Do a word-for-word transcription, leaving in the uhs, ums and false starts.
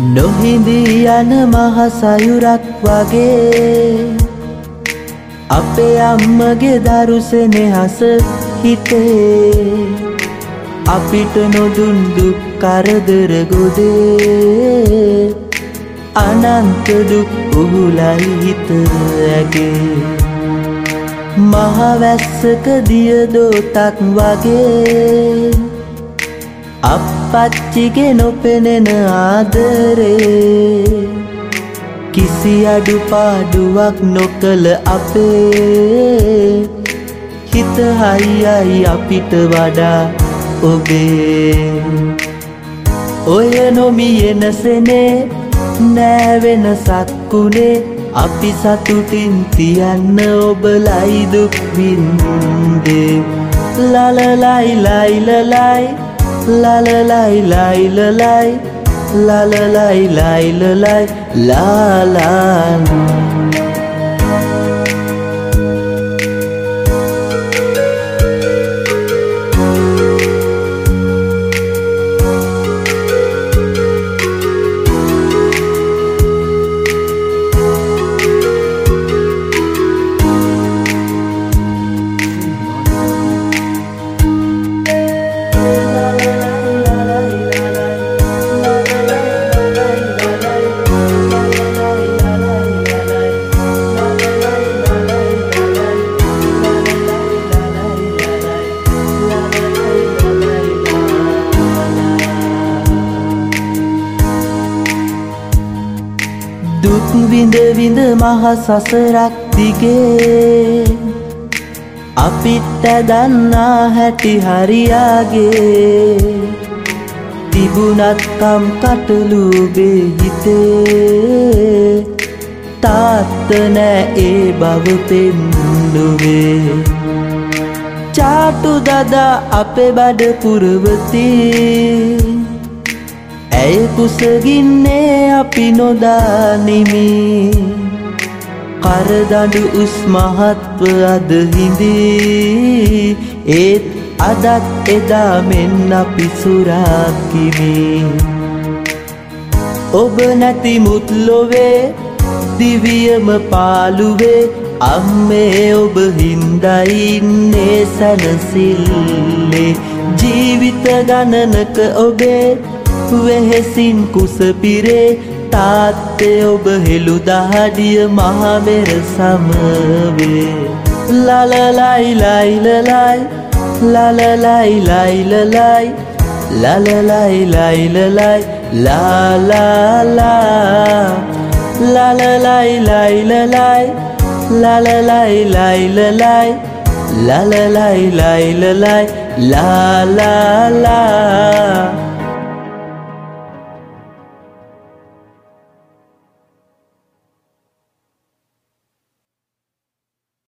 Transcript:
නොහිඳී යන මහ සයුරක් වගේ අපේ අම්මගේ දරු සෙනෙහස හිතේ අපිට නොදුන් දුක් කරදර ගොඩේ අනන්ත දුක් උහුලයි හිත ඇගේ මහ වැස්සක දිය දෝතක් වගේ අප්පච්චිගේ නොපෙනෙන ආදරේ කිසි අඩුපාඩුවක් නොකළ අපේ හිත හයියයි අපිට වඩා ඔබේ ඔය නොමියෙන සෙනේ නෑ වෙනසක් උනේ අපි සතුටින් තියන්න ඔබලයි දුක් වින්දේ ලලලයි ලයි ලලයි ලලලයි ලයි ලලයි ලලලයි ලයි ලලයි ලාලාන දුක් විඳ විඳ මහ සසරක් දිගේ අපිට දන්නා හැටි හරියාගේ තිබුණත් කම් කටළු බේ හිතේ තාත්ත නෑ ඒ බව පෙන්නුවේ චාටු දදා අපේ බඩ පුරවති ඇය කුසගින්නේ අපි නොදානිමි කරදඬු උස් මහත්ව අද හිඳී ඒත් අදත් එදා මෙන් අපි සුරාකිමි ඔබ නැති මුත් ලොවේ දිවියම පාළුවේ අම්මේ ඔබ හින්දයි ඉන්නේ සැනසිල්ලේ ජීවිත ගණනක ඔබේ වෙහෙසින් කුස පිරේ තාත්තේ ඔබ හෙළු දහඩිය මහමෙර සමවේ ලලලයි ලයි ලලයි ලලලයි ලයි ලලයි ලලලයි ලයි ලලයි ලාලාලා ලලලයි ලයි ලලයි ලලලයි ලයි ලලයි ලලලයි ලයි ලලයි ලාලාලා